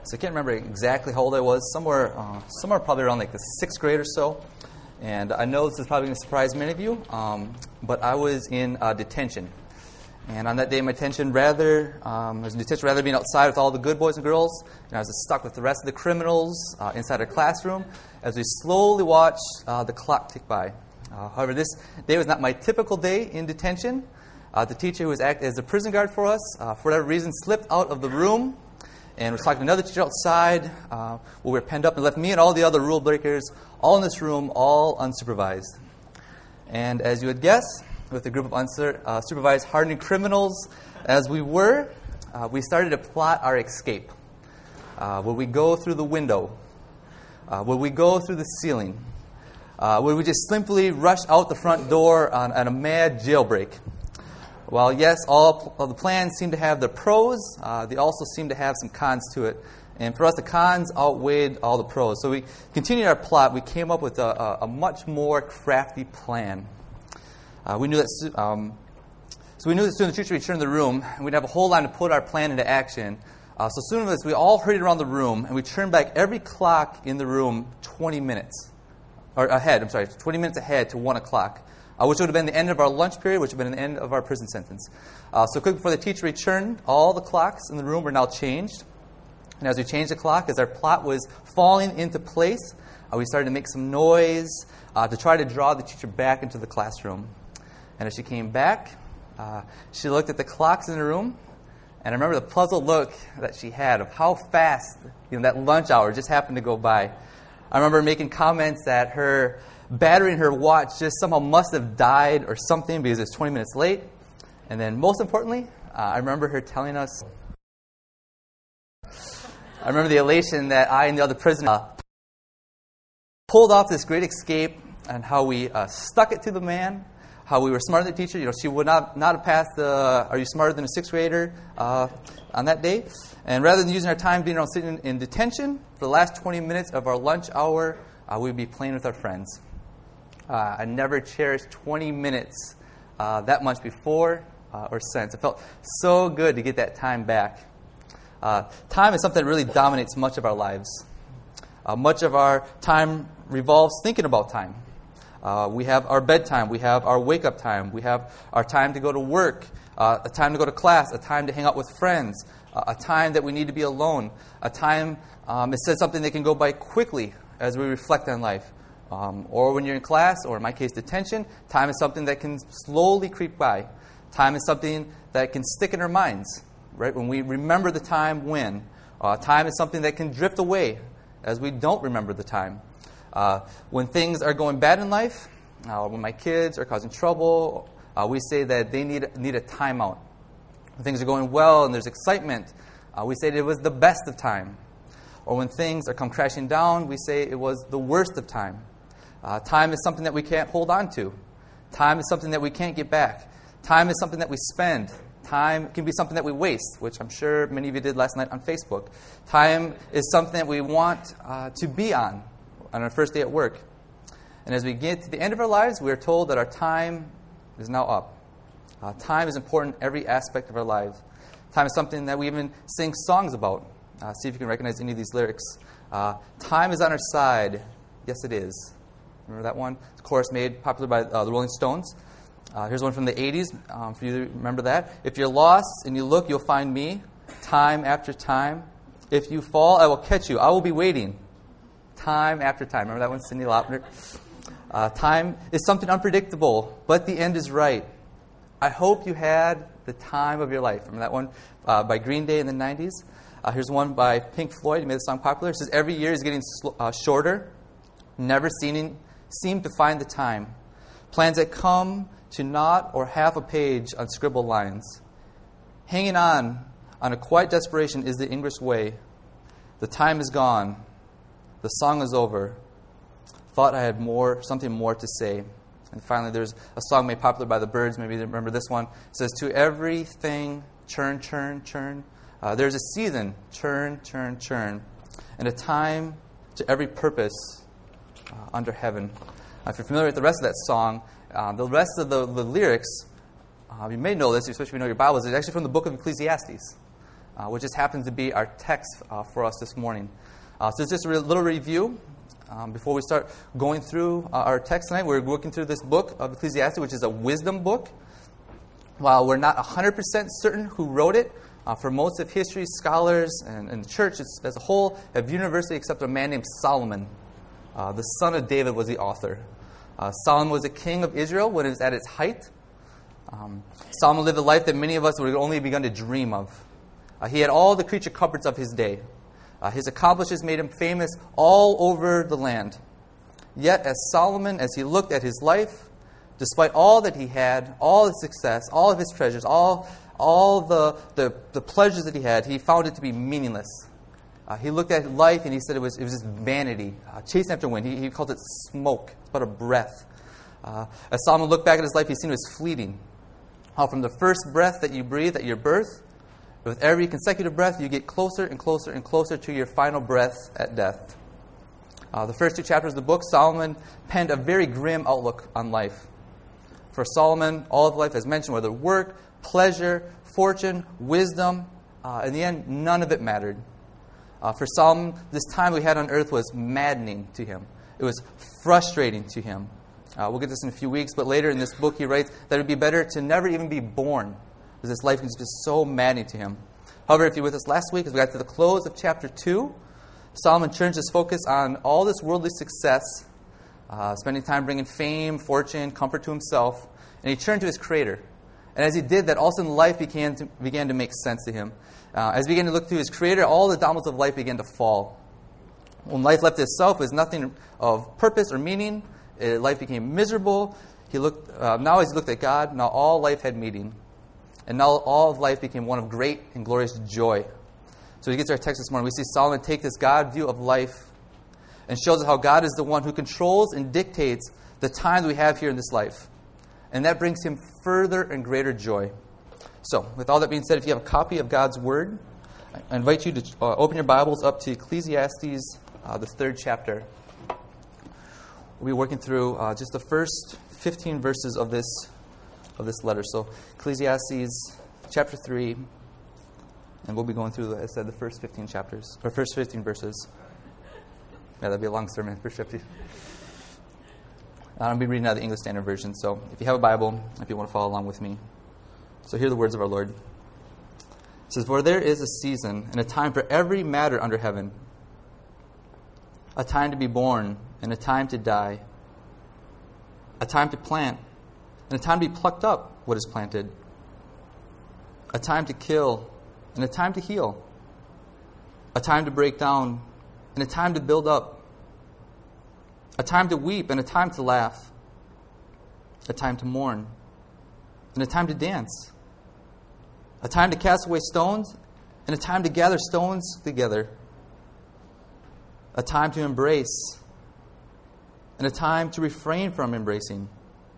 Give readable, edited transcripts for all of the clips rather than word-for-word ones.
So I can't remember exactly how old I was, somewhere probably around like the 6th grade or so. And I know this is probably going to surprise many of you, but I was in detention. And on that day, my detention I was in detention rather than being outside with all the good boys and girls, and I was stuck with the rest of the criminals inside our classroom as we slowly watched the clock tick by. However, this day was not my typical day in detention. The teacher who was acting as a prison guard for us, for whatever reason, slipped out of the room and was talking to another teacher outside where we were penned up, and left me and all the other rule breakers all in this room, all unsupervised. And as you would guess, with a group of unsupervised, hardened criminals as we were, we started to plot our escape. Would we go through the window? Would we go through the ceiling? Would we just simply rush out the front door on a mad jailbreak? Well, yes, all of the plans seem to have their pros. They also seem to have some cons to it. And for us, the cons outweighed all the pros. So we continued our plot. We came up with a much more crafty plan. We knew that soon the teacher would return to the room, and we'd have a whole line to put our plan into action. So soon as we all hurried around the room, and we turned back every clock in the room 20 minutes ahead to 1 o'clock. Which would have been the end of our lunch period, which would have been the end of our prison sentence. So quick before the teacher returned, all the clocks in the room were now changed. And as we changed the clock, as our plot was falling into place, we started to make some noise to try to draw the teacher back into the classroom. And as she came back, she looked at the clocks in the room, and I remember the puzzled look that she had of how fast that lunch hour just happened to go by. I remember making comments that her battery in her watch just somehow must have died or something because it was 20 minutes late. And then most importantly, I remember her telling us, I remember the elation that I and the other prisoner pulled off this great escape, and how we stuck it to the man, how we were smarter than the teacher. She would not have passed the "Are you smarter than a 6th grader?" On that day. And rather than using our time being around sitting in detention, for the last 20 minutes of our lunch hour, we would be playing with our friends. I never cherished 20 minutes that much before or since. It felt so good to get that time back. Time is something that really dominates much of our lives. Much of our time revolves thinking about time. We have our bedtime. We have our wake-up time. We have our time to go to work, a time to go to class, a time to hang out with friends, a time that we need to be alone, a time, it says something that can go by quickly as we reflect on life. Or when you're in class, or in my case, detention, time is something that can slowly creep by. Time is something that can stick in our minds, right? When we remember the time when. Time is something that can drift away as we don't remember the time. When things are going bad in life, when my kids are causing trouble, we say that they need a timeout. When things are going well and there's excitement, we say that it was the best of time. Or when things are come crashing down, we say it was the worst of time. Time is something that we can't hold on to. Time is something that we can't get back. Time is something that we spend. Time can be something that we waste, which I'm sure many of you did last night on Facebook. Time is something that we want to be on our first day at work. And as we get to the end of our lives, we are told that our time is now up. Time is important in every aspect of our lives. Time is something that we even sing songs about. See if you can recognize any of these lyrics. Time is on our side. Yes, it is. Remember that one? It's a chorus made popular by the Rolling Stones. Here's one from the 80s, for you to remember that. If you're lost and you look, you'll find me, time after time. If you fall, I will catch you. I will be waiting, time after time. Remember that one, Cyndi Lauper? Time is something unpredictable, but the end is right. I hope you had the time of your life. Remember that one by Green Day in the 90s? Here's one by Pink Floyd. He made the song popular. It says, every year is getting shorter, never seem to find the time. Plans that come to not or half a page on scribbled lines. Hanging on a quiet desperation is the English way. The time is gone. The song is over. Thought I had something more to say. And finally, there's a song made popular by the Byrds. Maybe you remember this one. It says, to everything, churn, churn, churn. There's a season, churn, churn, churn. And a time to every purpose under heaven. If you're familiar with the rest of that song, the rest of the lyrics, you may know this, especially if you know your Bibles, it's actually from the book of Ecclesiastes. which just happens to be our text for us this morning. So it's just a little review. Before we start going through our text tonight, we're working through this book of Ecclesiastes, which is a wisdom book. While we're not 100% certain who wrote it, for most of history, scholars and the church as a whole have universally accepted a man named Solomon. The son of David was the author. Solomon was a king of Israel when it was at its height. Solomon lived a life that many of us would have only begun to dream of. He had all the creature comforts of his day. His accomplishments made him famous all over the land. Yet, as Solomon, as he looked at his life, despite all that he had, all his success, all of his treasures, all the pleasures that he had, he found it to be meaningless. He looked at life and he said it was just vanity, chasing after wind. He called it smoke. It's but a breath. As Solomon looked back at his life, he seen it was fleeting. How from the first breath that you breathe at your birth, with every consecutive breath, you get closer and closer and closer to your final breath at death. The first two chapters of the book, Solomon penned a very grim outlook on life. For Solomon, all of life, as mentioned, whether work, pleasure, fortune, wisdom, in the end, none of it mattered. For Solomon, this time we had on earth was maddening to him. It was frustrating to him. We'll get this in a few weeks, but later in this book he writes that it would be better to never even be born, because this life is just so maddening to him. However, if you were with us last week, as we got to the close of chapter 2, Solomon turns his focus on all this worldly success, spending time bringing fame, fortune, comfort to himself, and he turned to his Creator. And as he did that, all of a sudden life began to make sense to him. As he began to look to his Creator, all the dominoes of life began to fall. When life left itself, it was nothing of purpose or meaning. Life became miserable. Now as he looked at God, now all life had meaning. And now all of life became one of great and glorious joy. So we get to our text this morning. We see Solomon take this God view of life and shows us how God is the one who controls and dictates the time that we have here in this life. And that brings him further and greater joy. So, with all that being said, if you have a copy of God's Word, I invite you to open your Bibles up to Ecclesiastes, the 3rd chapter. We'll be working through just the first 15 verses of this letter. So, Ecclesiastes chapter 3, and we'll be going through, as I said, the first 15 chapters, or first 15 verses. Yeah, that'd be a long sermon, first 15. I'll be reading out of the English Standard Version, so if you have a Bible, if you want to follow along with me. So hear the words of our Lord. It says, "For there is a season and a time for every matter under heaven, a time to be born and a time to die, a time to plant and a time to be plucked up what is planted, a time to kill and a time to heal, a time to break down and a time to build up, a time to weep and a time to laugh, a time to mourn and a time to dance, a time to cast away stones and a time to gather stones together, a time to embrace and a time to refrain from embracing,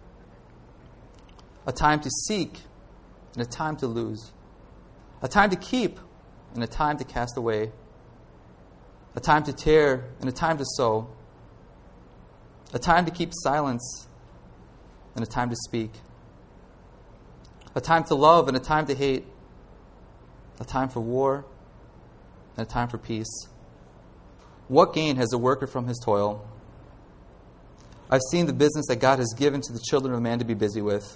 a time to seek and a time to lose, a time to keep and a time to cast away, a time to tear and a time to sow, a time to keep silence and a time to speak, a time to love and a time to hate, a time for war and a time for peace. What gain has the worker from his toil? I've seen the business that God has given to the children of man to be busy with.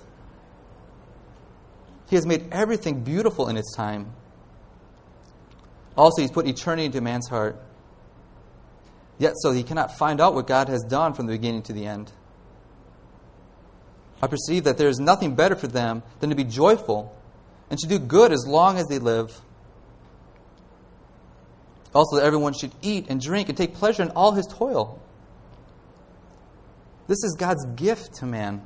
He has made everything beautiful in its time. Also, He's put eternity into man's heart. Yet so he cannot find out what God has done from the beginning to the end. I perceive that there is nothing better for them than to be joyful and to do good as long as they live. Also, that everyone should eat and drink and take pleasure in all his toil. This is God's gift to man.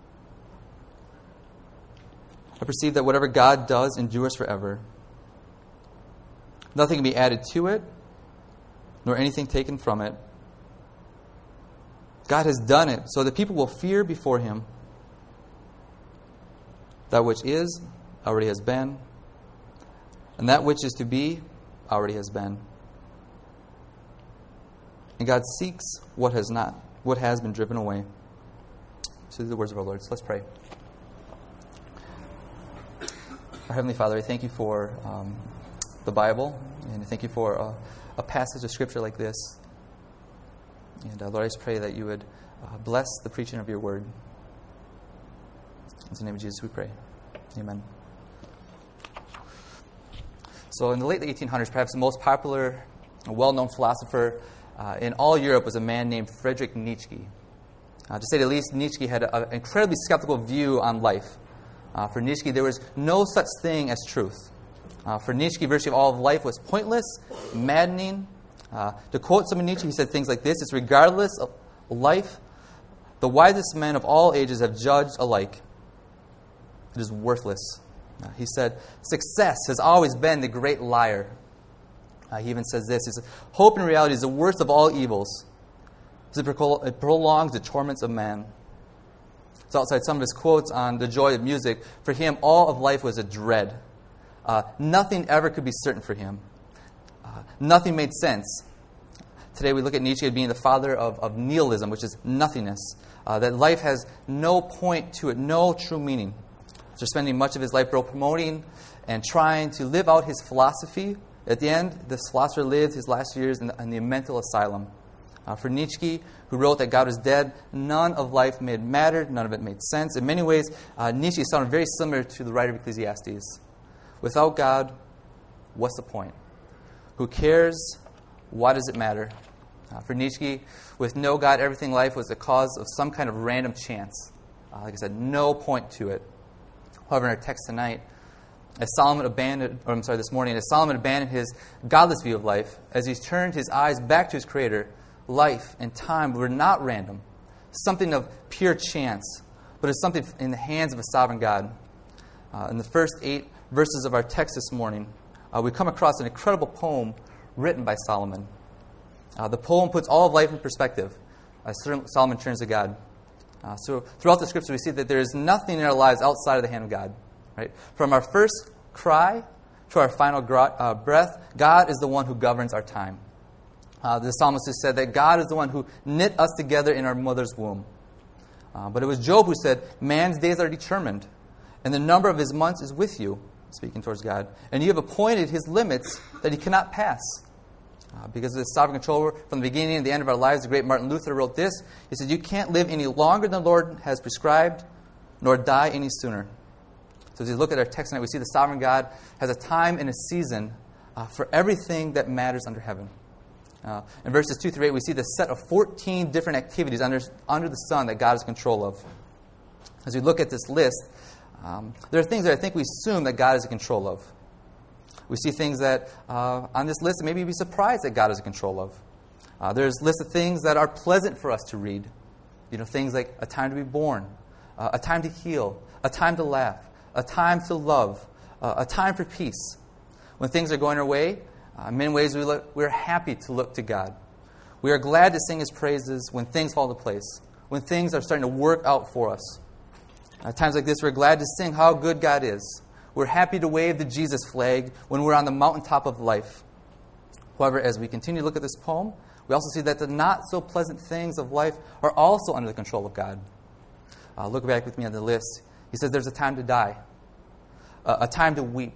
I perceive that whatever God does endures forever. Nothing can be added to it, nor anything taken from it. God has done it so that people will fear before Him. That which is already has been, and that which is to be already has been. And God seeks what has been driven away. So these are the words of our Lord. So let's pray. Our Heavenly Father, I thank You for the Bible, and I thank you for a passage of Scripture like this. And Lord, I just pray that you would bless the preaching of your word. In the name of Jesus we pray. Amen. So in the late 1800s, perhaps the most popular, well-known philosopher in all Europe was a man named Friedrich Nietzsche. To say the least, Nietzsche had an incredibly skeptical view on life. For Nietzsche, there was no such thing as truth. For Nietzsche, virtually all of life was pointless, maddening. To quote some of Nietzsche, he said things like this: "It's regardless of life, the wisest men of all ages have judged alike. It is worthless." He said, "Success has always been the great liar." He even says this: he says, "Hope in reality is the worst of all evils. It prolongs the torments of man." So outside some of his quotes on the joy of music, for him, all of life was a dread. Nothing ever could be certain for him. Nothing made sense. Today we look at Nietzsche as being the father of nihilism, which is nothingness. That life has no point to it, no true meaning. After spending much of his life promoting and trying to live out his philosophy, at the end, this philosopher lived his last years in the mental asylum. For Nietzsche, who wrote that God was dead, none of life mattered, none of it made sense. In many ways, Nietzsche sounded very similar to the writer of Ecclesiastes. Without God, what's the point? Who cares? Why does it matter? For Nietzsche, with no God, everything in life was the cause of some kind of random chance. Like I said, no point to it. However, in our text tonight, this morning, as Solomon abandoned his godless view of life, as he turned his eyes back to his Creator, life and time were not random, something of pure chance, but it's something in the hands of a sovereign God. In the first 8 verses of our text this morning, we come across an incredible poem written by Solomon. The poem puts all of life in perspective as Solomon turns to God. So throughout the Scripture, we see that there is nothing in our lives outside of the hand of God. Right? From our first cry to our final breath, God is the one who governs our time. The psalmist has said that God is the one who knit us together in our mother's womb. But it was Job who said, "Man's days are determined, and the number of his months is with you," speaking towards God. "And you have appointed his limits that he cannot pass." Because of the sovereign control from the beginning and the end of our lives, the great Martin Luther wrote this. He said, "You can't live any longer than the Lord has prescribed, nor die any sooner." So as we look at our text tonight, we see the sovereign God has a time and a season for everything that matters under heaven. In verses 2 through 8, we see the set of 14 different activities under the sun that God is in control of. As we look at this list, there are things that I think we assume that God is in control of. We see things that on this list that maybe you'd be surprised that God is in control of. There's lists of things that are pleasant for us to read. Things like a time to be born, a time to heal, a time to laugh, a time to love, a time for peace. When things are going our way, in many ways we're happy to look to God. We are glad to sing His praises when things fall into place, when things are starting to work out for us. At times like this, we're glad to sing how good God is. We're happy to wave the Jesus flag when we're on the mountaintop of life. However, as we continue to look at this poem, we also see that the not-so-pleasant things of life are also under the control of God. Look back with me on the list. He says there's a time to die, a time to weep,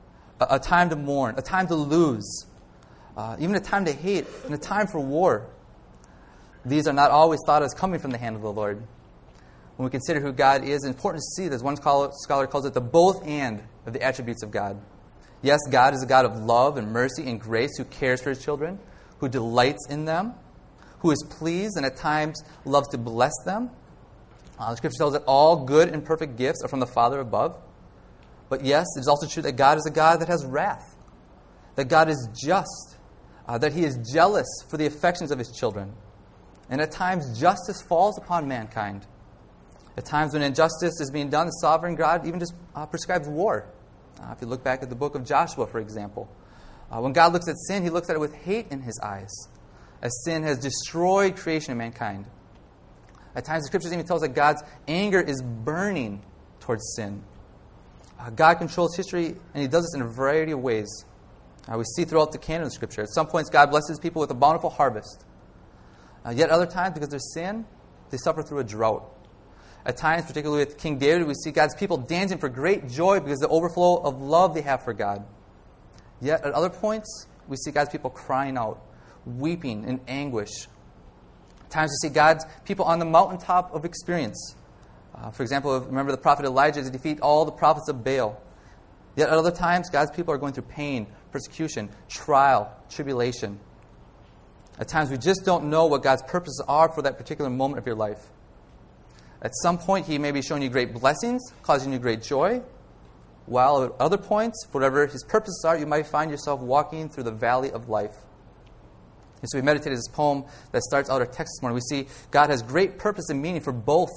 a time to mourn, a time to lose, even a time to hate, and a time for war. These are not always thought as coming from the hand of the Lord. When we consider who God is, it's important to see that, as one scholar calls it, the both and of the attributes of God. Yes, God is a God of love and mercy and grace who cares for His children, who delights in them, who is pleased and at times loves to bless them. The Scripture tells that all good and perfect gifts are from the Father above. But yes, it is also true that God is a God that has wrath, that God is just, that He is jealous for the affections of His children. And at times justice falls upon mankind. At times when injustice is being done, the sovereign God even just prescribes war. If you look back at the book of Joshua, for example, when God looks at sin, He looks at it with hate in His eyes, as sin has destroyed creation and mankind. At times the Scriptures even tells us that God's anger is burning towards sin. God controls history, and He does this in a variety of ways. We see throughout the canon of Scripture. At some points, God blesses people with a bountiful harvest. Yet other times, because of their sin, they suffer through a drought. At times, particularly with King David, we see God's people dancing for great joy because of the overflow of love they have for God. Yet at other points, we see God's people crying out, weeping in anguish. At times we see God's people on the mountaintop of experience. For example, remember the prophet Elijah to defeat all the prophets of Baal. Yet at other times, God's people are going through pain, persecution, trial, tribulation. At times, we just don't know what God's purposes are for that particular moment of your life. At some point, He may be showing you great blessings, causing you great joy, while at other points, for whatever His purposes are, you might find yourself walking through the valley of life. And so we meditated this poem that starts out our text this morning. We see God has great purpose and meaning for both.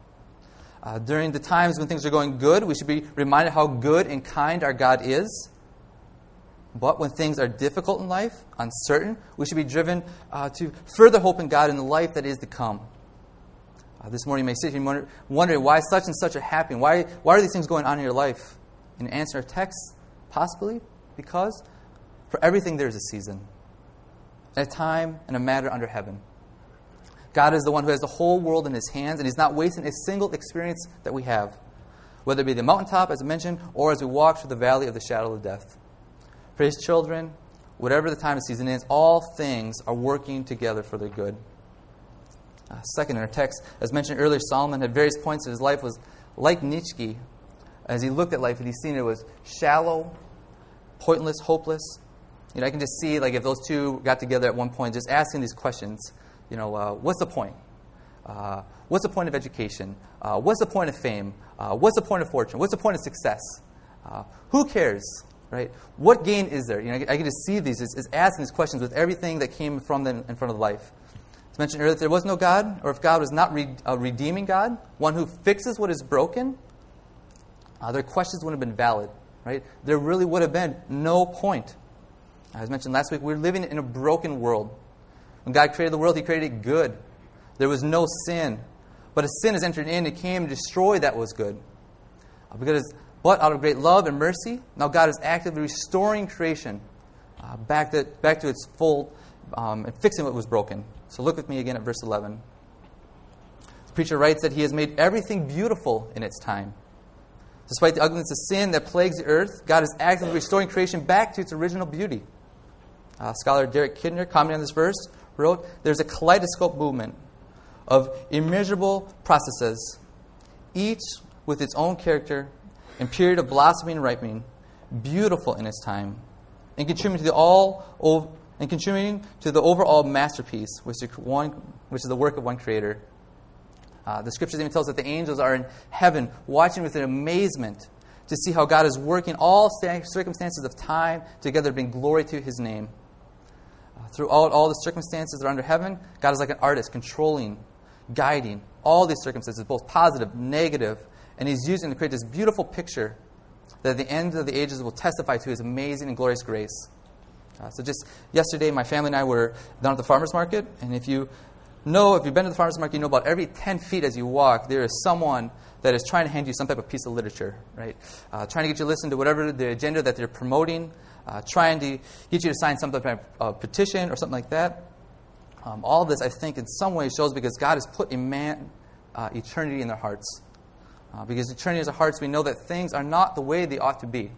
During the times when things are going good, we should be reminded how good and kind our God is. But when things are difficult in life, uncertain, we should be driven to further hope in God in the life that is to come. This morning you may sit here wondering why such and such are happening. Why are these things going on in your life? And answer our text, possibly because for everything there is a season, a time, and a matter under heaven. God is the one who has the whole world in His hands, and He's not wasting a single experience that we have, whether it be the mountaintop, as I mentioned, or as we walk through the valley of the shadow of death. For His children, whatever the time and season is, all things are working together for their good. Second, in our text, as mentioned earlier, Solomon at various points in his life was like Nietzsche. As he looked at life, and he's seen it was shallow, pointless, hopeless. I can just see, like, if those two got together at one point, just asking these questions. What's the point? What's the point of education? What's the point of fame? What's the point of fortune? What's the point of success? Who cares? Right? What gain is there? I can just see these as asking these questions with everything that came from them in front of life. As mentioned earlier, if there was no God, or if God was not a redeeming God, one who fixes what is broken, their questions wouldn't have been valid. Right? There really would have been no point. As mentioned last week, we're living in a broken world. When God created the world, He created it good. There was no sin. But as sin has entered in, it came to destroy that was good. But out of great love and mercy, now God is actively restoring creation back to its full and fixing what was broken. So look with me again at verse 11. The preacher writes that He has made everything beautiful in its time. Despite the ugliness of sin that plagues the earth, God is actively restoring creation back to its original beauty. Scholar Derek Kidner, commenting on this verse, wrote, "There's a kaleidoscope movement of immeasurable processes, each with its own character and period of blossoming and ripening, beautiful in its time, and contributing to the overall masterpiece, which is the work of one Creator." The Scriptures even tells us that the angels are in heaven, watching with amazement to see how God is working all circumstances of time together to bring glory to His name. Throughout all the circumstances that are under heaven, God is like an artist, controlling, guiding all these circumstances, both positive, negative, and He's using to create this beautiful picture that at the end of the ages will testify to His amazing and glorious grace. So just yesterday, my family and I were down at the farmer's market, and if you've been to the farmer's market, you know about every 10 feet as you walk, there is someone that is trying to hand you some type of piece of literature, right? Trying to get you to listen to whatever the agenda that they're promoting, trying to get you to sign some type of petition or something like that. All of this, I think, in some ways shows because God has put eternity in their hearts. Because eternity in our hearts, we know that things are not the way they ought to be.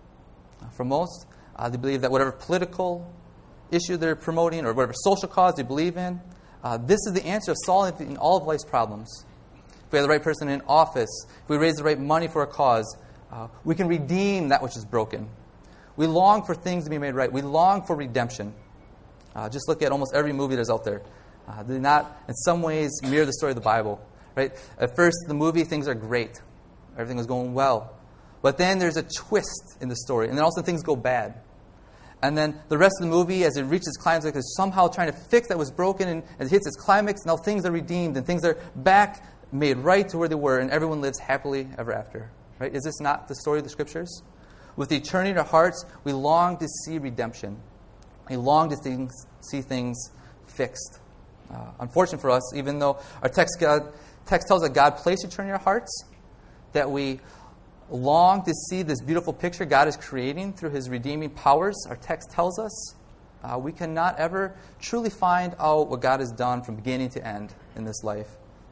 For most, they believe that whatever political issue they're promoting or whatever social cause they believe in, this is the answer of solving all of life's problems. If we have the right person in office, if we raise the right money for a cause, we can redeem that which is broken. We long for things to be made right. We long for redemption. Just look at almost every movie that's out there. They not, in some ways, mirror the story of the Bible. Right? At first, the movie, things are great. Everything was going well. But then there's a twist in the story, and then also things go bad. And then the rest of the movie, as it reaches climax, is somehow trying to fix that was broken, and as it hits its climax, now things are redeemed, and things are back, made right to where they were, and everyone lives happily ever after. Right? Is this not the story of the Scriptures? With eternity in our hearts, we long to see redemption. We long to see things fixed. Unfortunately for us, even though our text tells us that God placed eternity in our hearts, that we long to see this beautiful picture God is creating through His redeeming powers, our text tells us, we cannot ever truly find out what God has done from beginning to end in this life.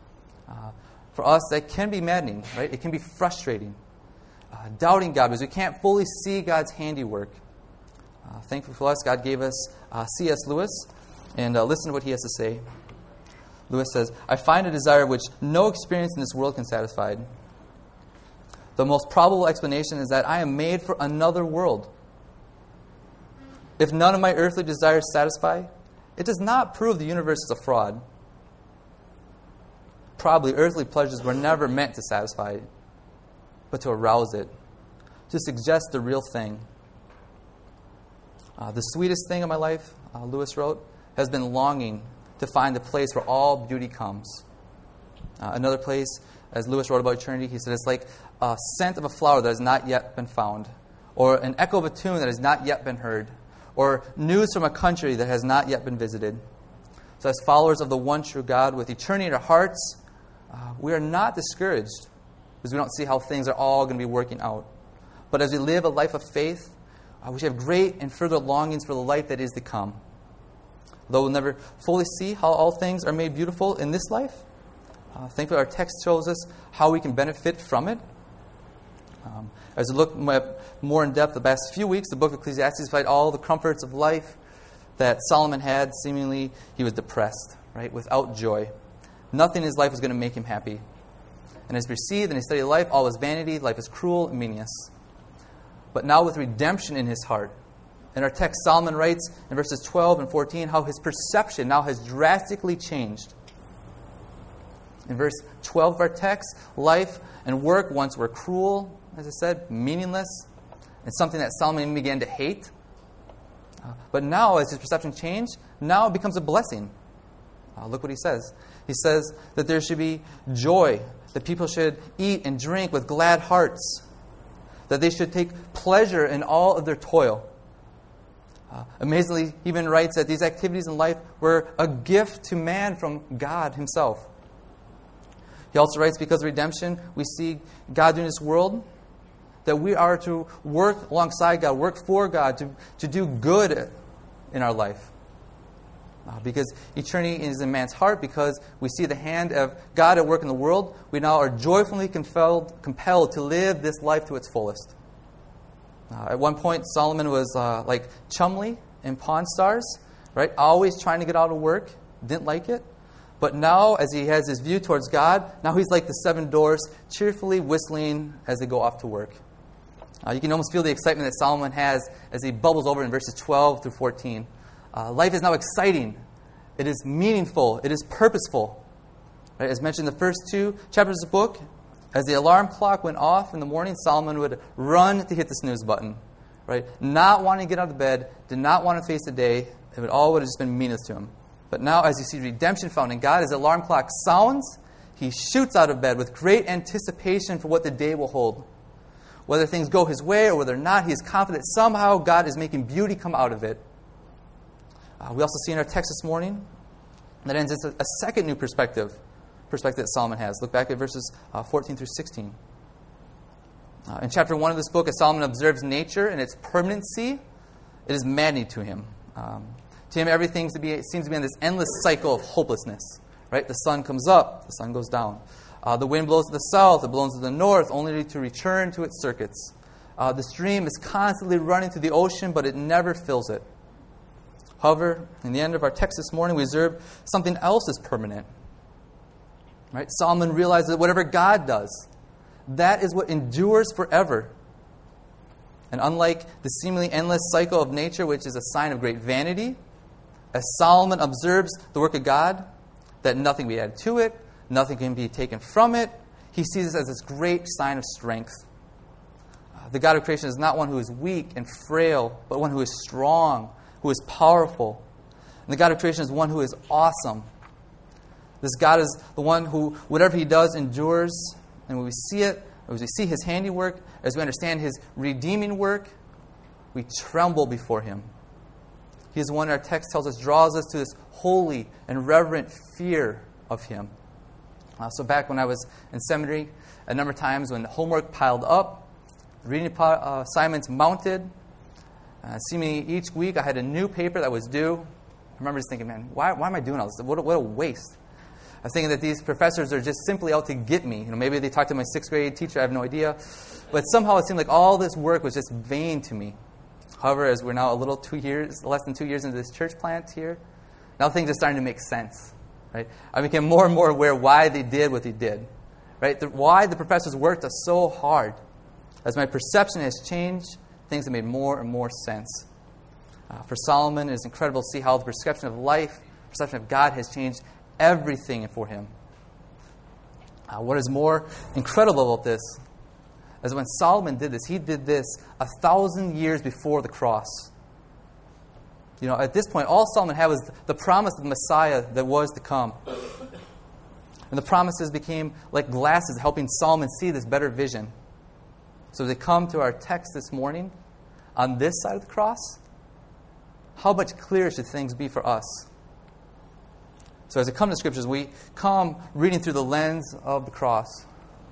For us, that can be maddening, right? It can be frustrating. Doubting God because we can't fully see God's handiwork. Thankful for us, God gave us C.S. Lewis, and listen to what he has to say. Lewis says, "I find a desire which no experience in this world can satisfy. The most probable explanation is that I am made for another world. If none of my earthly desires satisfy, it does not prove the universe is a fraud. Probably earthly pleasures were never meant to satisfy it, but to arouse it, to suggest the real thing. The sweetest thing in my life," Lewis wrote, "has been longing to find the place where all beauty comes." Another place, as Lewis wrote about eternity, he said, "It's like a scent of a flower that has not yet been found, or an echo of a tune that has not yet been heard, or news from a country that has not yet been visited." So as followers of the one true God with eternity in our hearts, we are not discouraged because we don't see how things are all going to be working out. But as we live a life of faith, we should have great and further longings for the life that is to come. Though we'll never fully see how all things are made beautiful in this life, thankfully our text shows us how we can benefit from it. As we look more in depth the past few weeks, the book of Ecclesiastes, despite all the comforts of life that Solomon had, seemingly he was depressed, right, without joy. Nothing in his life was going to make him happy. And as we see and he studied life, all was vanity, life is cruel and meaningless. But now with redemption in his heart, in our text, Solomon writes in verses 12 and 14 how his perception now has drastically changed. In verse 12 of our text, life and work once were cruel, as I said, meaningless, and something that Solomon began to hate. But now, as his perception changed, now it becomes a blessing. Look what he says. He says that there should be joy, that people should eat and drink with glad hearts, that they should take pleasure in all of their toil. Amazingly, he even writes that these activities in life were a gift to man from God himself. He also writes, because of redemption, we see God doing this world, that we are to work alongside God, work for God, to do good in our life. Because eternity is in man's heart, because we see the hand of God at work in the world, we now are joyfully compelled to live this life to its fullest. At one point, Solomon was like Chumley in Pawn Stars, right? Always trying to get out of work, didn't like it. But now, as he has his view towards God, now he's like the seven dwarfs, cheerfully whistling as they go off to work. You can almost feel the excitement that Solomon has as he bubbles over in verses 12 through 14. Life is now exciting. It is meaningful. It is purposeful. Right? As mentioned in the first two chapters of the book, as the alarm clock went off in the morning, Solomon would run to hit the snooze button. Right? Not wanting to get out of bed, did not want to face the day. It all would have just been meaningless to him. But now, as you see redemption found in God, as the alarm clock sounds, he shoots out of bed with great anticipation for what the day will hold. Whether things go his way or whether not, he is confident somehow God is making beauty come out of it. We also see in our text this morning that ends a second new perspective that Solomon has. Look back at verses 14 through 16. In chapter 1 of this book, as Solomon observes nature and its permanency, it is maddening to him. To him, everything seems to be in this endless cycle of hopelessness. Right? The sun comes up, the sun goes down. The wind blows to the south, it blows to the north, only to return to its circuits. The stream is constantly running to the ocean, but it never fills it. However, in the end of our text this morning, we observe something else is permanent. Right? Solomon realizes that whatever God does, that is what endures forever. And unlike the seemingly endless cycle of nature, which is a sign of great vanity, as Solomon observes the work of God, that nothing can be added to it, nothing can be taken from it, he sees this as this great sign of strength. The God of creation is not one who is weak and frail, but one who is strong, who is powerful. And the God of creation is one who is awesome. This God is the one who, whatever he does, endures. And when we see it, as we see his handiwork, as we understand his redeeming work, we tremble before him. He is the one, our text tells us, draws us to this holy and reverent fear of him. So back when I was in seminary, a number of times when homework piled up, reading assignments mounted, seemingly each week I had a new paper that was due. I remember just thinking, man, why am I doing all this? What a waste. I was thinking that these professors are just simply out to get me. Maybe they talked to my 6th grade teacher, I have no idea. But somehow it seemed like all this work was just vain to me. However, as we're now less than 2 years into this church plant here, now things are starting to make sense. Right? I became more and more aware why they did what they did. Right? Why the professors worked us so hard. As my perception has changed, things have made more and more sense. For Solomon, it is incredible to see how the perception of life, perception of God has changed everything for him. What is more incredible about this is when Solomon did this, he did this 1,000 years before the cross. At this point, all Solomon had was the promise of the Messiah that was to come. And the promises became like glasses helping Solomon see this better vision. So as we come to our text this morning, on this side of the cross, how much clearer should things be for us? So as we come to Scriptures, we come reading through the lens of the cross.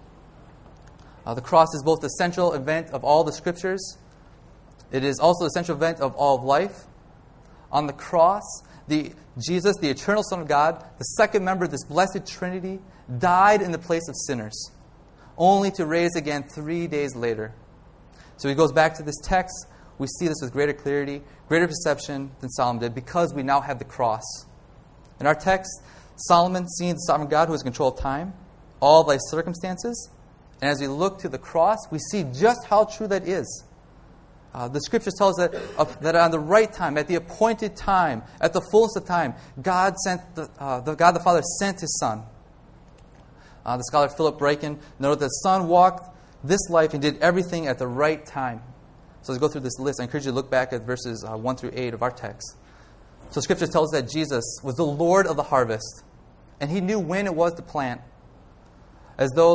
The cross is both the central event of all the Scriptures. It is also the central event of all of life. On the cross, Jesus, the eternal Son of God, the second member of this blessed Trinity, died in the place of sinners, only to rise again 3 days later. So he goes back to this text. We see this with greater clarity, greater perception than Solomon did, because we now have the cross. In our text, Solomon seeing the sovereign God who has control of time, all of life's circumstances. And as we look to the cross, we see just how true that is. The Scriptures tell us that on the right time, at the appointed time, at the fullness of time, God the Father sent His Son. The scholar Philip Bracken noted that the Son walked this life and did everything at the right time. So let's go through this list. I encourage you to look back at verses 1 through 8 of our text. So Scripture tells us that Jesus was the Lord of the harvest, and He knew when it was to plant. As through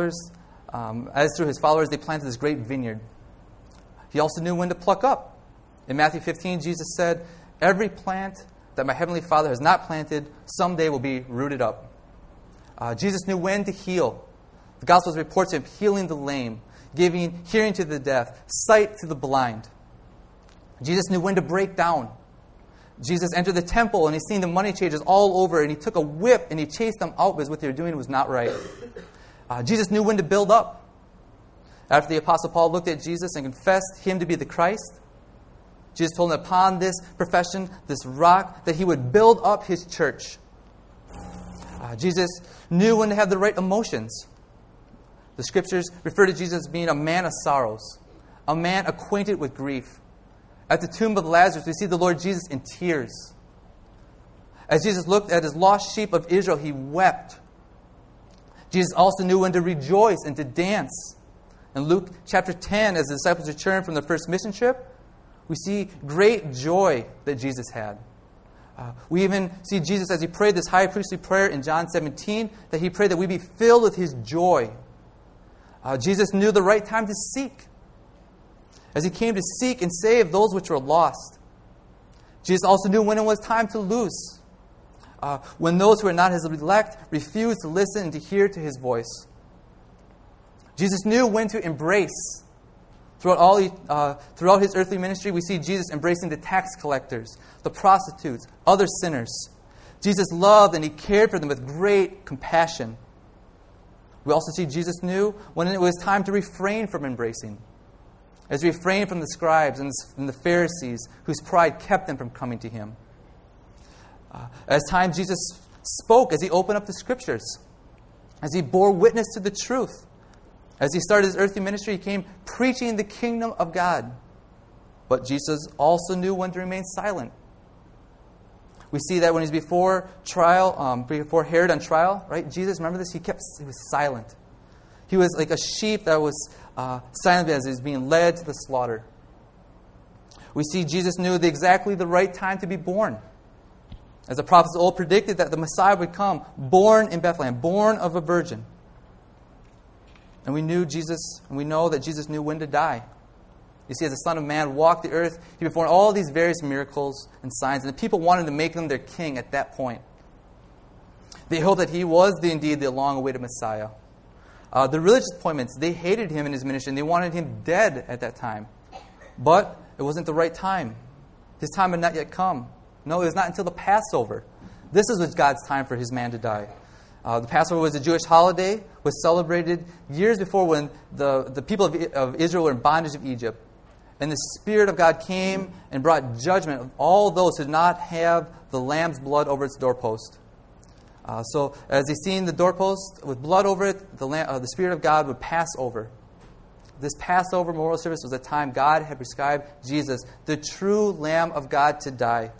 His followers, they planted this great vineyard. He also knew when to pluck up. In Matthew 15, Jesus said, "Every plant that my heavenly Father has not planted, someday will be rooted up." Jesus knew when to heal. The Gospels report Him healing the lame, giving hearing to the deaf, sight to the blind. Jesus knew when to break down. Jesus entered the temple and He's seen the money changers all over, and He took a whip and He chased them out because what they were doing was not right. Jesus knew when to build up. After the Apostle Paul looked at Jesus and confessed Him to be the Christ, Jesus told him upon this profession, this rock, that He would build up His church. Jesus knew when to have the right emotions. The Scriptures refer to Jesus as being a man of sorrows, a man acquainted with grief. At the tomb of Lazarus, we see the Lord Jesus in tears. As Jesus looked at His lost sheep of Israel, He wept. Jesus also knew when to rejoice and to dance. In Luke chapter 10, as the disciples returned from their first mission trip, we see great joy that Jesus had. We even see Jesus as He prayed this high priestly prayer in John 17, that He prayed that we be filled with His joy. Jesus knew the right time to seek, as He came to seek and save those which were lost. Jesus also knew when it was time to loose, when those who were not His elect refused to listen and to hear to His voice. Jesus knew when to embrace. Throughout His earthly ministry, we see Jesus embracing the tax collectors, the prostitutes, other sinners. Jesus loved and He cared for them with great compassion. We also see Jesus knew when it was time to refrain from embracing, as He refrained from the scribes and the Pharisees whose pride kept them from coming to Him. As times Jesus spoke, as He opened up the Scriptures, as He bore witness to the truth. As He started His earthly ministry, He came preaching the kingdom of God. But Jesus also knew when to remain silent. We see that when He's before Herod on trial, right? Jesus, remember this? He was silent. He was like a sheep that was silent as He was being led to the slaughter. We see Jesus knew exactly the right time to be born. As the prophets of old predicted that the Messiah would come, born in Bethlehem, born of a virgin. And we know that Jesus knew when to die. You see, as the Son of Man walked the earth, He performed all these various miracles and signs, and the people wanted to make Him their king at that point. They hoped that He was indeed the long-awaited Messiah. The religious appointments, they hated Him in His ministry, and they wanted Him dead at that time. But it wasn't the right time. His time had not yet come. No, it was not until the Passover. This was God's time for His man to die. The Passover was a Jewish holiday, was celebrated years before when the people of Israel were in bondage of Egypt. And the Spirit of God came and brought judgment of all those who did not have the Lamb's blood over its doorpost. So as he's seen the doorpost with blood over it, the Spirit of God would pass over. This Passover memorial service was a time God had prescribed Jesus, the true Lamb of God, to die.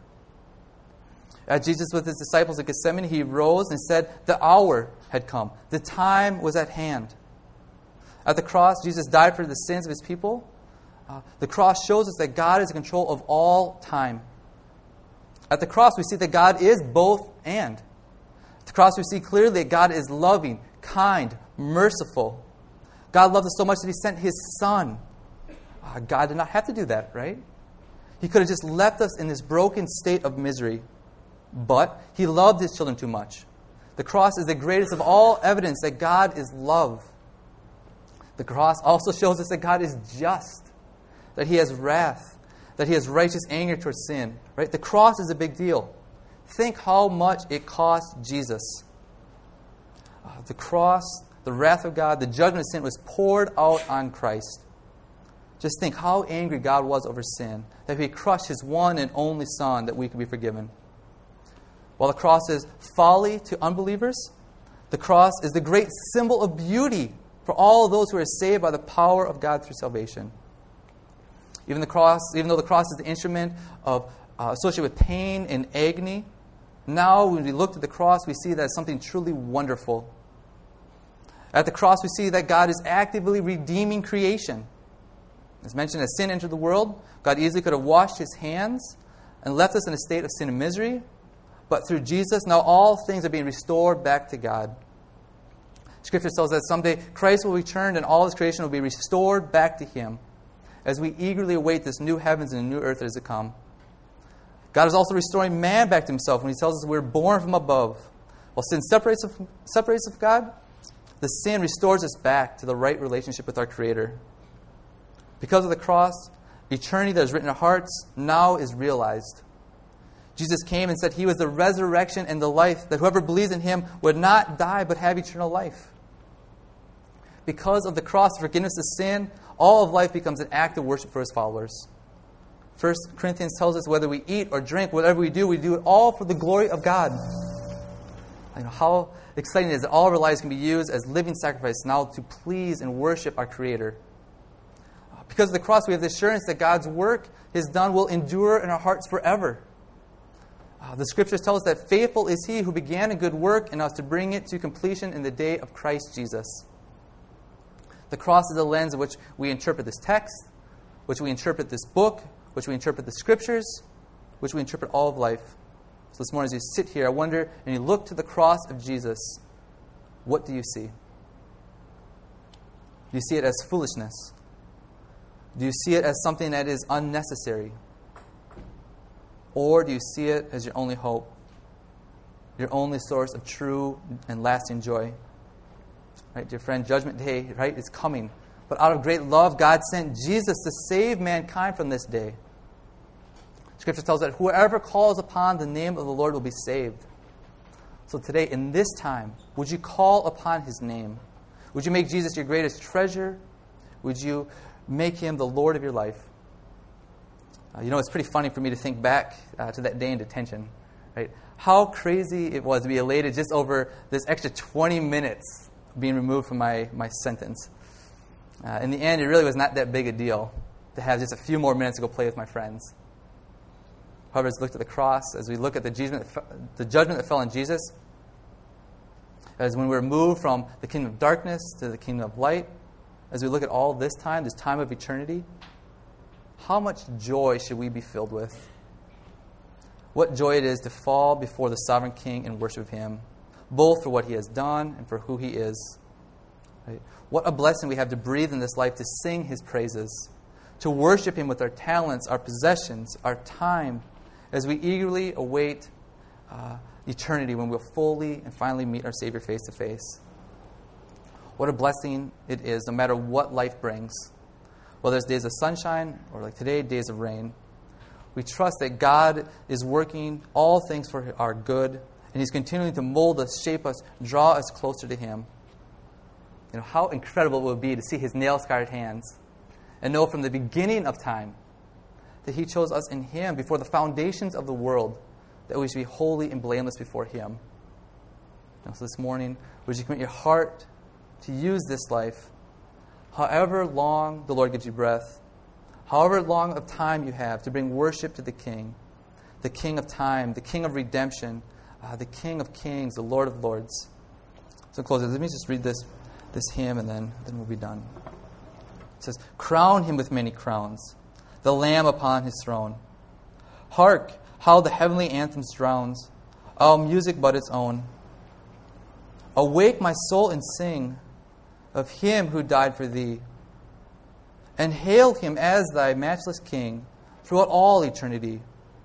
As Jesus with his disciples at Gethsemane, he rose and said, the hour had come. The time was at hand. At the cross, Jesus died for the sins of his people. The cross shows us that God is in control of all time. At the cross, we see that God is both and. At the cross, we see clearly that God is loving, kind, merciful. God loved us so much that he sent his Son. God did not have to do that, right? He could have just left us in this broken state of misery. But he loved his children too much. The cross is the greatest of all evidence that God is love. The cross also shows us that God is just, that he has wrath, that he has righteous anger towards sin. Right? The cross is a big deal. Think how much it cost Jesus. The cross, the wrath of God, the judgment of sin was poured out on Christ. Just think how angry God was over sin, that he crushed his one and only Son that we could be forgiven. While the cross is folly to unbelievers, the cross is the great symbol of beauty for all of those who are saved by the power of God through salvation. Even though the cross is the instrument of associated with pain and agony, now when we look at the cross, we see that it's something truly wonderful. At the cross, we see that God is actively redeeming creation. As mentioned, as sin entered the world, God easily could have washed his hands and left us in a state of sin and misery. But through Jesus, now all things are being restored back to God. Scripture tells us that someday Christ will return and all his creation will be restored back to him as we eagerly await this new heavens and new earth that is to come. God is also restoring man back to himself when he tells us we're born from above. While sin separates us from God, the sin restores us back to the right relationship with our Creator. Because of the cross, eternity that is written in our hearts now is realized. Jesus came and said he was the resurrection and the life, that whoever believes in him would not die but have eternal life. Because of the cross, forgiveness of sin, all of life becomes an act of worship for his followers. 1 Corinthians tells us whether we eat or drink, whatever we do it all for the glory of God. How exciting it is that all of our lives can be used as living sacrifice now to please and worship our Creator. Because of the cross, we have the assurance that God's work, his done, will endure in our hearts forever. The Scriptures tell us that faithful is he who began a good work in us to bring it to completion in the day of Christ Jesus. The cross is the lens in which we interpret this text, which we interpret this book, which we interpret the Scriptures, which we interpret all of life. So this morning as you sit here, I wonder, and you look to the cross of Jesus, what do you see? Do you see it as foolishness? Do you see it as something that is unnecessary? Or do you see it as your only hope, your only source of true and lasting joy? Right, dear friend, Judgment Day, right, is coming. But out of great love, God sent Jesus to save mankind from this day. Scripture tells us that whoever calls upon the name of the Lord will be saved. So today, in this time, would you call upon his name? Would you make Jesus your greatest treasure? Would you make him the Lord of your life? It's pretty funny for me to think back to that day in detention. Right? How crazy it was to be elated just over this extra 20 minutes being removed from my sentence. In the end, it really was not that big a deal to have just a few more minutes to go play with my friends. However, as we look at the cross, as we look at the judgment that fell on Jesus, as when we're moved from the kingdom of darkness to the kingdom of light, as we look at all this time of eternity, how much joy should we be filled with? What joy it is to fall before the sovereign King and worship him, both for what he has done and for who he is. Right? What a blessing we have to breathe in this life, to sing his praises, to worship him with our talents, our possessions, our time, as we eagerly await eternity when we'll fully and finally meet our Savior face to face. What a blessing it is, no matter what life brings. Whether it's days of sunshine or like today, days of rain. We trust that God is working all things for our good, and he's continuing to mold us, shape us, draw us closer to him. How incredible it would be to see his nail-scarred hands and know from the beginning of time that He chose us in Him before the foundations of the world, that we should be holy and blameless before Him. And so this morning, would you commit your heart to use this life, however long the Lord gives you breath, however long of time you have, to bring worship to the King of time, the King of redemption, the King of kings, the Lord of lords. So close. Let me just read this hymn, and then we'll be done. It says, "Crown Him with many crowns, the Lamb upon His throne. Hark, how the heavenly anthems drowns, all music but its own. Awake, my soul, and sing of Him who died for thee, and hail Him as thy matchless King throughout all eternity.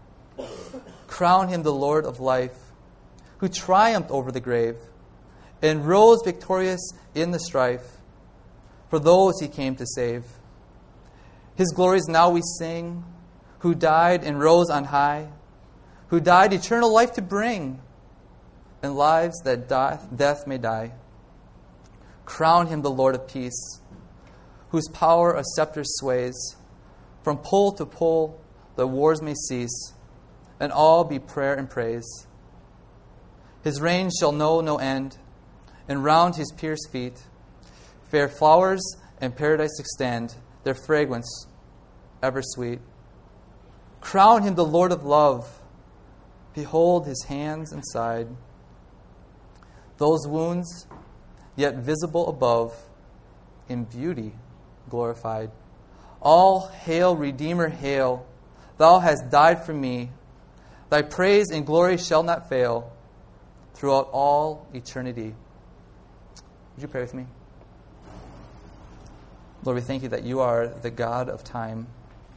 Crown Him the Lord of life, who triumphed over the grave, and rose victorious in the strife for those He came to save. His glories now we sing, who died and rose on high, who died eternal life to bring, and lives that death may die. Crown Him the Lord of peace, whose power a scepter sways. From pole to pole the wars may cease, and all be prayer and praise. His reign shall know no end, and round His pierced feet fair flowers and paradise extend, their fragrance ever sweet. Crown Him the Lord of love, behold His hands and side. Those wounds, yet visible above, in beauty glorified. All hail, Redeemer, hail. Thou hast died for me. Thy praise and glory shall not fail throughout all eternity. Would you pray with me? Lord, we thank You that You are the God of time,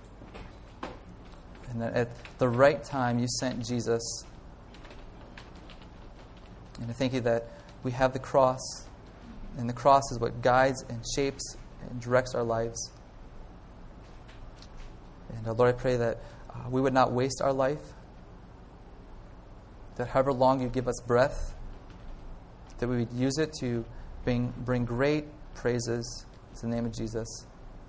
and that at the right time You sent Jesus. And I thank You that we have the cross, and the cross is what guides and shapes and directs our lives. And Lord, I pray that we would not waste our life, that however long You give us breath, that we would use it to bring great praises to the name of Jesus.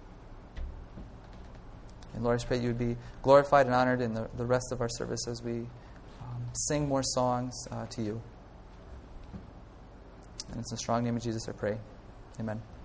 And Lord, I pray You would be glorified and honored in the rest of our service as we sing more songs to You. And it's in the strong name of Jesus I pray. Amen.